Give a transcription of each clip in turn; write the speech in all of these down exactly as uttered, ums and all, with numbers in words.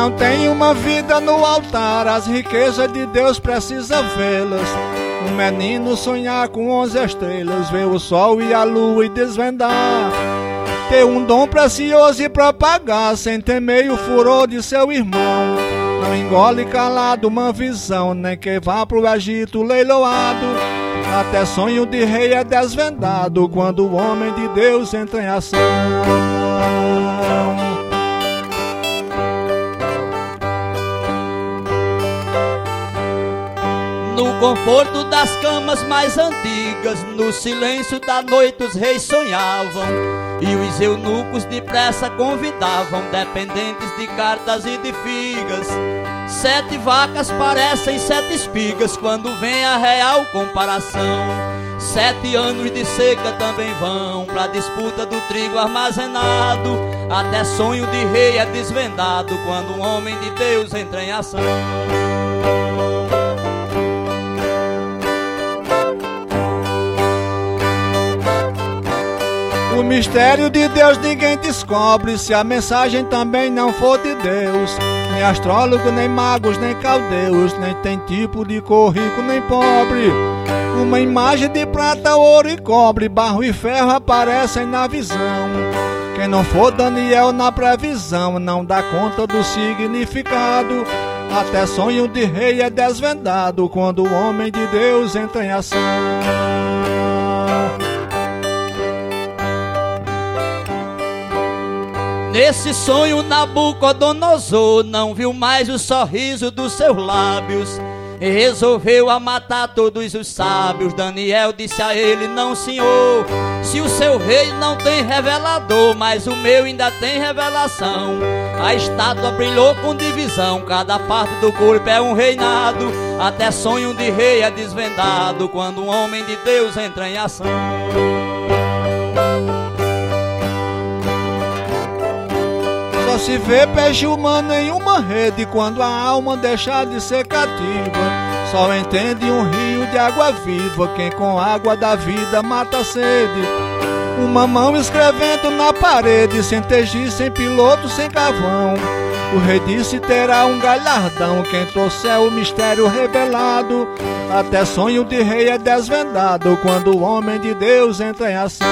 não tem uma vida no altar, as riquezas de Deus precisa vê-las. Um menino sonhar com onze estrelas, ver o sol e a lua e desvendar. Ter um dom precioso e propagar, sem temer o furor de seu irmão. Não engole calado uma visão, nem que vá pro Egito leiloado. Até sonho de rei é desvendado, quando o homem de Deus entra em ação. No conforto das camas mais antigas, no silêncio da noite os reis sonhavam, e os eunucos depressa convidavam dependentes de cartas e de figas. Sete vacas parecem sete espigas quando vem a real comparação. Sete anos de seca também vão pra disputa do trigo armazenado. Até sonho de rei é desvendado quando um homem de Deus entra em ação. O mistério de Deus ninguém descobre se a mensagem também não for de Deus. Nem astrólogo, nem magos, nem caldeus, nem tem tipo de cor rico nem pobre. Uma imagem de prata, ouro e cobre, barro e ferro aparecem na visão. Quem não for Daniel na previsão não dá conta do significado. Até sonho de rei é desvendado quando o homem de Deus entra em ação. Nesse sonho Nabucodonosor não viu mais o sorriso dos seus lábios e resolveu a matar todos os sábios. Daniel disse a ele: não, senhor, se o seu rei não tem revelador, mas o meu ainda tem revelação. A estátua brilhou com divisão, cada parte do corpo é um reinado. Até sonho de rei é desvendado quando um homem de Deus entra em ação. Só se vê peixe humano em uma rede quando a alma deixar de ser cativa. Só entende um rio de água viva quem com água da vida mata a sede. Uma mão escrevendo na parede, sem tegir, sem piloto, sem carvão. O rei disse: terá um galardão quem trouxer o mistério revelado. Até sonho de rei é desvendado quando o homem de Deus entra em ação.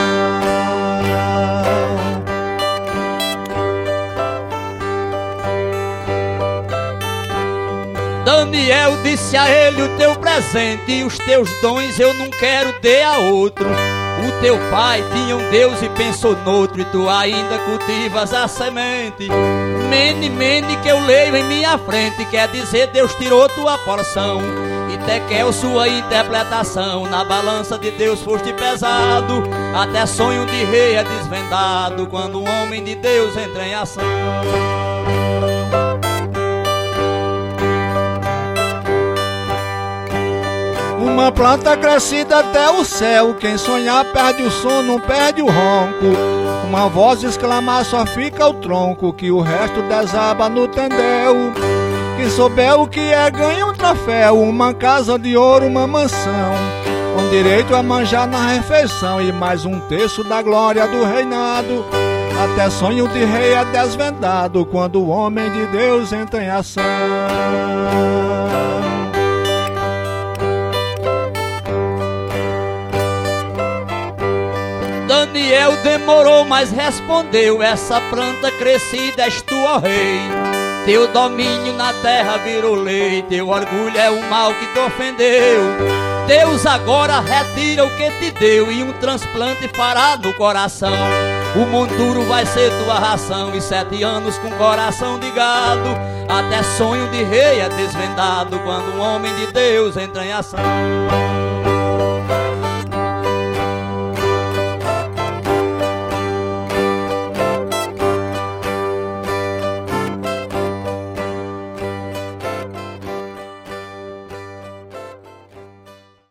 Daniel disse a ele: o teu presente e os teus dons eu não quero dê a outro. O teu pai tinha um Deus e pensou noutro, e tu ainda cultivas a semente. Mene, mene que eu leio em minha frente, quer dizer Deus tirou tua porção. E Tekel sua interpretação, na balança de Deus foste pesado. Até sonho de rei é desvendado quando um homem de Deus entra em ação. Uma planta crescida até o céu, quem sonhar perde o sono, perde o ronco. Uma voz exclamar só fica o tronco, que o resto desaba no tendel. Quem souber o que é ganha um troféu, uma casa de ouro, uma mansão, com direito a manjar na refeição e mais um terço da glória do reinado. Até sonho de rei é desvendado quando o homem de Deus entra em ação. Daniel demorou, mas respondeu: essa planta crescida és tu, ó rei. Teu domínio na terra virou lei, teu orgulho é o mal que te ofendeu. Deus agora retira o que te deu e um transplante fará no coração. O monturo vai ser tua ração e sete anos com coração de gado. Até sonho de rei é desvendado quando um homem de Deus entra em ação.